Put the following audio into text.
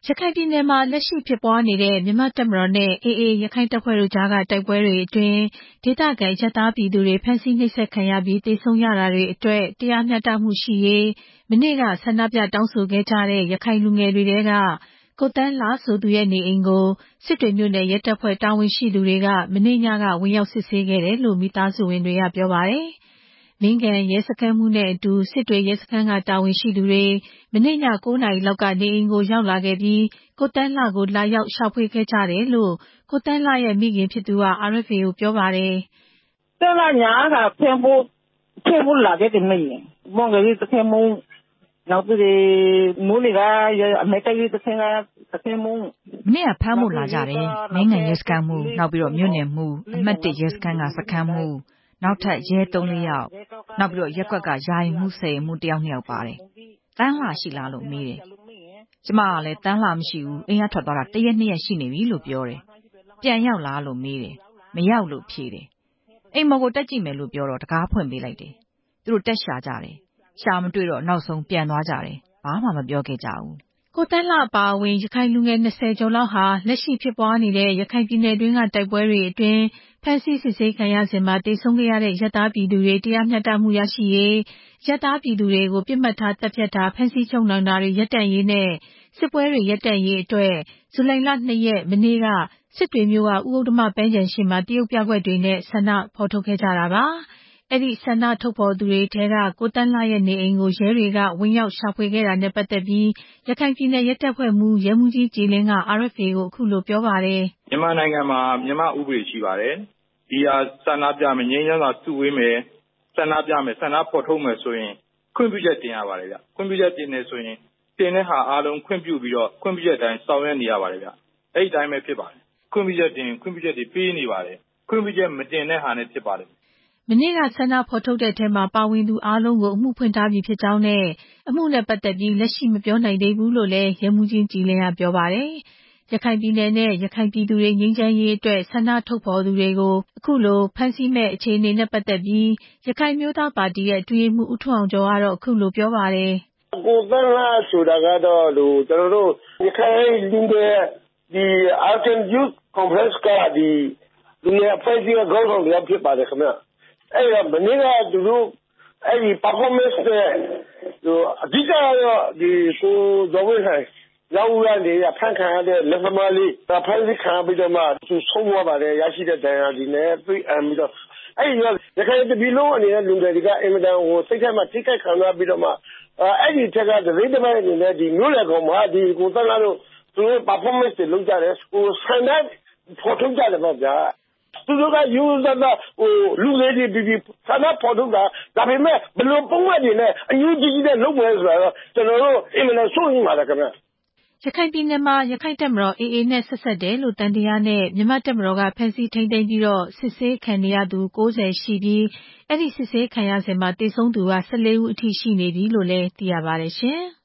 ရခိုင်ပြည်နယ်မှာလက်ရှိဖြစ်ပွားနေတဲ့မြန်မာ့တပ်မတော်နဲ့ AA ရခိုင်တပ်ဖွဲ့တို့ကြားကတိုက်ပွဲတွေအတွင်းဒေသခံအရပ်သားပြည်သူတွေဖမ်းဆီးနှိပ်စက်ခံရပြီးသေဆုံးရတာတွေအတွက်တရားမျှတမှုရှိရေးမနေ့ကဆန္ဒပြတောင်းဆိုခဲ့ကြတဲ့ရခိုင်လူငယ်တွေထဲကကိုသန်းလှဆိုသူရဲ့နေအိမ်ကိုစစ်တွေမြို့နယ်ရဲတပ်ဖွဲ့တာဝန်ရှိသူတွေကမနေ့ညကဝင်ရောက်စစ်ဆေးခဲ့တယ်လို့မိသားစုဝင်တွေကပြောပါတယ်။မင်းကန်ရဲစခန်းမှူးနဲ့အတူစစ်တွေရဲစခန်းကတာဝန်ရှိသူတွေမနေ့ည9 နာရီလောက်ကနေအိမ်ကိုရောက်လာခဲ့ပြီးကိုသန်းလှကိုလာရောက်ရှာဖွေခဲ့ကြတယ်လို့ကိုသန်းလှရဲ့မိခင်ဖြစ်သူက RFA ကိုပြောပါတယ်။သန်းလှညာကဖမ်းဖို့လာခဲ့တယ်မင်း။မောင်ကလေးစခန်းမှူးနောက်ပြီးမိုးလေကအမေကလေးစခန်းမှူးမနေ့ကဖမ်းဖို့လာကြတယ်။မင်းကန်ရဲစခန်းမှူးနောက်ပြီးတော့မြို့နယ်မှူးအမှတ်1ရဲစခန်းကစခန်းမှူးနောက်ထပ်ရဲ3-4ယောက်နောက်ပြီးတော့ရက်ကွက်ကယာယီမှူး10မှု1ယောက်2ယောက်ပါတယ်။တန်းလှရှိလားလို့မေးတယ်။ကျမကလည်းတန်းလှမရှိဘူးအိမ်ကထွက်သွားတာ1ရက်2ရက်ရှိနေပြီလို့ပြောတယ်။ပြန်ရောက်လားလို့မေးတယ်။မရောက်လို့ဖြေတယ်။အိမ်မော်ကိုတက်ကြည့်မယ်လို့ပြောတော့တကားဖွင့်ပေးလိုက်တယ်။သူတို့တက်ရှာကြတယ်။ရှာမတွေ့တော့နောက်ဆုံးပြန်သွားကြတယ်။ဘာမှမပြောခဲ့ကြဘူး။ကိုသန်းလှအပါအဝင်ရခိုင်လူငယ်20ကျော်လောက်ဟာလက်ရှိဖြစ်ပွားနေတဲ့ရခိုင်ပြည်နယ်တွင်းကတိုက်ပွဲတွေအတွင်းဖမ်းဆီးစစ်ဆေးခံရစဉ်မှာတေဆုံးခဲ့ရတဲ့ရပ်သားပြည်သူတွေတရားမျှတမှုရရှိရေးရပ်သားပြည်သူတွေကိုပြစ်မှတ်ထားတပ်ဖြတ်တာဖမ်းဆီးချုပ်နှောင်တာတွေရပ်တန့်ရေးနဲ့စစ်ပွဲတွေရပ်တန့်ရေးအတွက်ဇူလိုင်လ2ရက်မနေ့ကစစ်တွေမြို့ကဥဥဒ္ဓမပန်းခြံရှိမှာတရုတ်ပြကွက်တွေနဲ့ဆန္ဒဖော်ထုတ်ခဲ့ကြတာပါ။အဲ့ဒီဆန္ဒထုတ်ဖော်သူတွေထဲကကိုသန်းလှရဲ့နေအိမ်ကိုရဲတွေကဝင်ရောက်ရှာဖွေခဲ့တာနဲ့ပတ်သက်ပြီးရခိုင်ပြည်နယ်ရဲတပ်ဖွဲ့မှူးရဲမှူးကြီးကြည်လင်းက RFA ကိုအခုလိုပြောပါတယ်။မြန်မာနိုင်ငံမှာမြန်မာဥပဒေရှိပါတယ်။ဒီဟာဆန္ဒပြမယ်ငြိမ်းချမ်းစွာစုဝေးမယ်ဆန္ဒပြမယ်ဆန္ဒဖော်ထုတ်မယ်ဆိုရင်ခွင့်ပြုချက်တင်ရပါတယ်ဗျ။ခွင့်ပြုချက်တင်နေဆိုရင်တင်တဲ့ဟာအားလုံးခွင့်ပြုပြီးတော့ခွင့်ပြုချက်တိုင်းဆောင်ရွက်နေရပါတယ်ဗျ။အဲ့ဒီတိုင်းပဲဖြစ်ပါတယ်။ခွင့်ပြုချက်တင်ခွင့်ပြုချက်တွေပေးနေပါတယ်။ခွင့်ပြုချက်မတင်တဲ့ဟာနဲ့ဖြစ်ပါတယ်မနေ့ကဆန္ဒဖော်ထုတ်တဲ့ထဲမှာပါဝင်သူအားလုံးကိုအမှုဖွင့်ထားပြီဖြစ်ကြောင်းနဲ့အမှုနဲ့ပတ်သက်ပြီးလက်ရှိမပြောနိုင်သေးဘူးလို့လည်းရဲမှူးကြီးကြည်လင်းကပြောပါတယ်။ရခိုင်ပြည်နယ်နဲ့ရခိုင်ပြည်သူတွေငြိမ်းချမ်းရေးအတွက်ဆန္ဒထုတ်ဖော်သူတွေကိုအခုလိုဖမ်းဆီးမဲ့အခြေအနေနဲ့ပတ်သက်ပြီးရခိုင်မျိုးသားပါတီရဲ့အတွင်းရေးမှူးဦးထွန်းအောင်ကျော်ကတော့အခုလိုပြောပါတယ်။ကိုသန်းလှဆိုတာကတော့ကျွန်တော်တို့ရခိုင်လူတွေဒီ Arkan Youth Conference ကဒီလူငယ်အဖွဲ့အစည်းကခေါင်းဆောင်တွေဖြစ်ပါတယ်ခင်ဗျ။အဲ့ဒါမနေ့ကသူတို့အဲ့ဒီ performance နဲ့အဓိကတော့ဒီကိုဇော်ဝင်းဆိုင်ရောက်ရတဲ့ဖန်ခံရတဲ့လက်သမားလေးဖန်ဆီးခံပြီးတော့မှသူဆုံးသွားပါတယ်ရရှိတဲ့ဒဏ်ရာဒီနဲ့တွေ့အပြီးတော့အဲ့ဒီရခိုင်တပြည်လုံးအနေနဲ့လူတွေကအင်မတန်ဟိုစိတ်ထဲမှာထိခိုက်ခံရပြီးတော့မှအဲ့ဒီထက်ကဒိဋ္ဌိပိုင်းအနေနဲ့ဒီမျိုးလေကောင်မှာဒီကိုသန်းလာတို့သူတို့ performance တွေလုပ်ကြတယ်ဟိုဆန္ဒဖော်ထုတ်ကြတယ်ပေါ့ဗျာသူတို့ကယူဇာဟိုလူလေးတွေပြီးဆန္ဒဖော်ထုတ်တာဒါပေမဲ့ဘယ်လိုပုံမှန်တွေနဲ့အယူကြီးနဲ့လုပ်မယ်ဆိုတော့ကျွန်တော်တို့အင်မတန်စိုးရိမ်ပါတယ်ခင်ဗျရခိုင်ပြည်နယ်မှာရခိုင်တပ်မတော် AA နဲ့ဆက်ဆက်တယ်လို့တန်တရားနဲ့မြန်မာတပ်မတော်ကဖမ်းဆီးထိန်းသိမ်းပြီးတော့စစ်ဆေးခံနေရသူ90ရှိပြီးအဲ့ဒီစစ်ဆေးခံရစဉ်မှာတေဆုံးသူက14ဦးအထိရှိနေပြီလို့လည်းသိရပါတယ်ရှင်။